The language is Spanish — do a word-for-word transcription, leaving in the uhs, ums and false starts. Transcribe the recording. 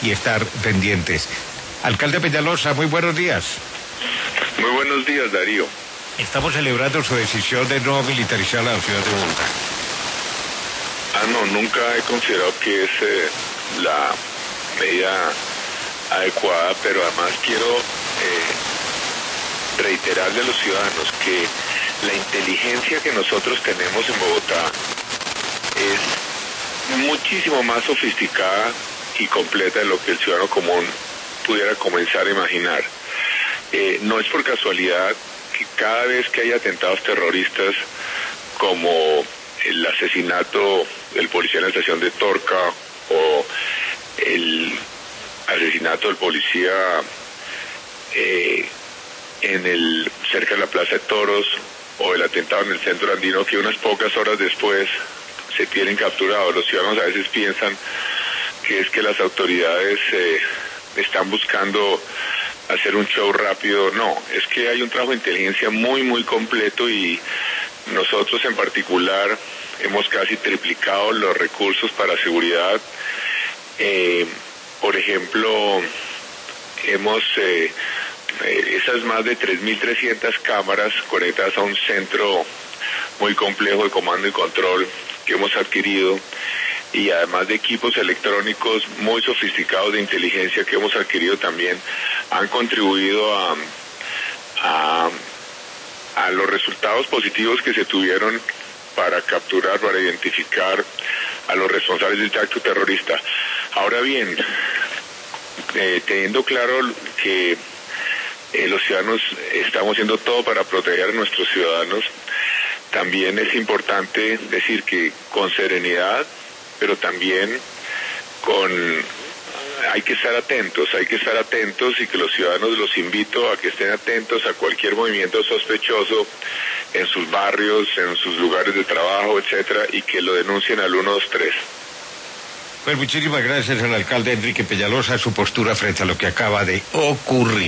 y estar pendientes. Alcalde Peñalosa, muy buenos días. Muy buenos días, Darío. Estamos celebrando su decisión de no militarizar la ciudad de Bogotá. Ah, no, nunca he considerado que es eh, la medida adecuada, pero además quiero eh, reiterarle a los ciudadanos que la inteligencia que nosotros tenemos en Bogotá es muchísimo más sofisticada y completa de lo que el ciudadano común pudiera comenzar a imaginar. Eh, no es por casualidad que cada vez que hay atentados terroristas como el asesinato del policía en la estación de Torca o el asesinato del policía eh, en el cerca de la Plaza de Toros o el atentado en el centro andino, que unas pocas horas después se tienen capturados. Los ciudadanos a veces piensan que es que las autoridades eh, están buscando hacer un show rápido. No, es que hay un trabajo de inteligencia muy, muy completo y nosotros en particular hemos casi triplicado los recursos para seguridad. Eh, por ejemplo, hemos eh, esas más de tres mil trescientas cámaras conectadas a un centro muy complejo de comando y control que hemos adquirido, y además de equipos electrónicos muy sofisticados de inteligencia que hemos adquirido también, han contribuido a, a, a los resultados positivos que se tuvieron para capturar, para identificar a los responsables del acto terrorista. Ahora bien, eh, teniendo claro que eh, los ciudadanos estamos haciendo todo para proteger a nuestros ciudadanos, también es importante decir que con serenidad, pero también con hay que estar atentos, hay que estar atentos y que los ciudadanos los invito a que estén atentos a cualquier movimiento sospechoso en sus barrios, en sus lugares de trabajo, etcétera, y que lo denuncien al uno dos tres. Pues muchísimas gracias al alcalde Enrique Peñalosa, su postura frente a lo que acaba de ocurrir.